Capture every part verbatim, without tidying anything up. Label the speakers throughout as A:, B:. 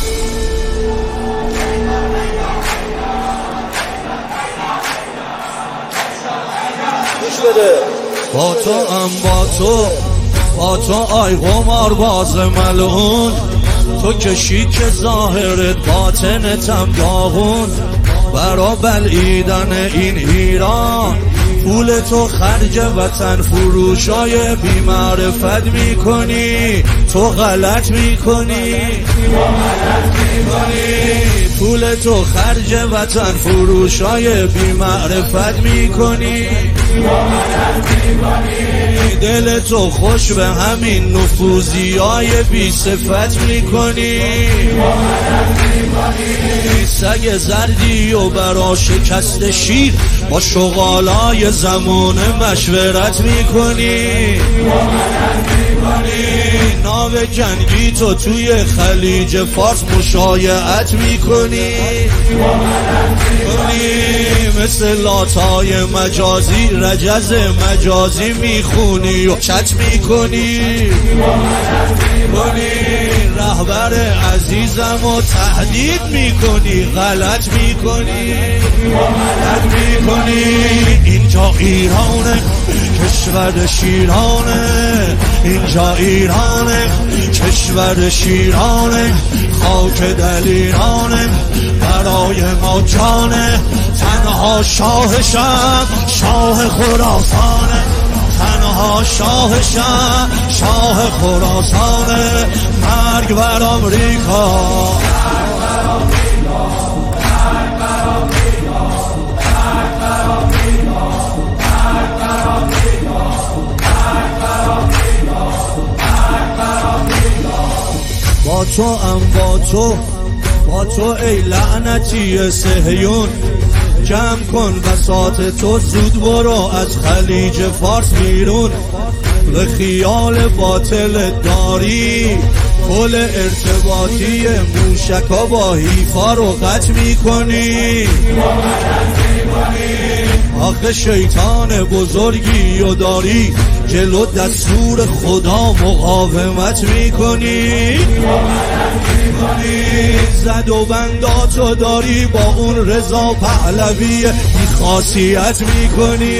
A: با تو ام با تو با تو آی قمار باز ملعون، تو که شیک ظاهرت باطنتم داغون. برا بلعیدن این ایران پول تو خرج وطن فروشای بی معرفت میکنی، تو غلط میکنی پول تو خرج وطن فروشای بی معرفت میکنی. دل تو خوش به همین نفوذی های بی صفت میکنی. سگ زردی و برا شکست شیر با شغالای زمانه مشورت میکنی. ناو جنگی تو توی خلیج فارس مشایعت میکنی. مثل لاتای مجازی رجز مجازی میخونی و چت میکنی. رهبر عزیزم و تهدید میکنی، غلط میکنی غلط میکنی. اینجا ایرانه کشور شیرانه، اینجا ایرانه کشور شیرانه، خاک دلیرانه برای ما جانه. تنها شاهشم شاه خراسانه، تنها شاهشم شاه خراسانه. مرگ بر آمریکا، با تو ام با تو با تو ای لعنتی صهیون. جمع کن بساط تو زود برو از خلیج فارس بیرون. به خیال باطل داری کل ارتباطی موشکا با حیفا رو قطع میکنی. آخه شیطان بزرگی و داری جلو دستور خدا مقاومت میکنی. زد و بنداتو داری با اون رضا پهلوی بی خاصیت میکنی.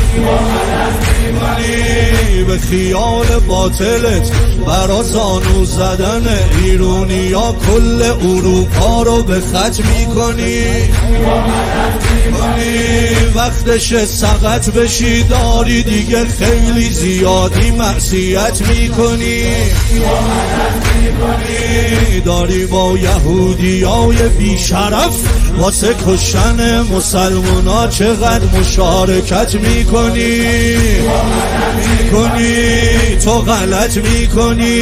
A: به خیال باطلت برا زانو زدن ایرونیا کل اروپا رو به خط میکنی. وقتش سقط بشی داری دیگه خیلی زیادی معصیت میکنی. داری با یهودی های بی شرف واسه کشن مسلمان ها چقدر مشارکت میکنی میکنی تو غلط میکنی.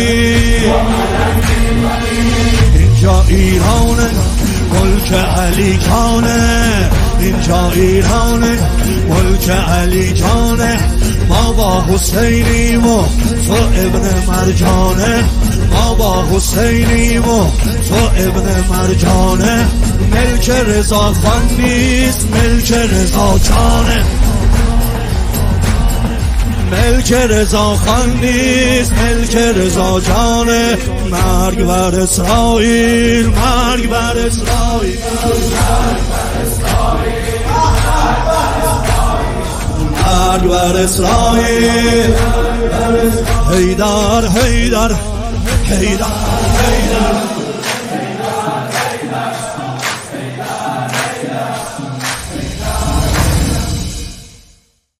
A: اینجا ایرانه ملک علی جانه، اینجا ایرانه ملک علی جانه. ما با حسینیم و تو ابن مرجانه، ما با حسینیم و تو ابن مرجانه. ملک رضا خان نیست ملک رضا جانه، ملک رضا خان نیست ملک رضا جانه. مرگ بر اسرائیل، مرگ بر اسرائیل، مرگ بر اسرائیل. حیدر حیدر حیدر حیدر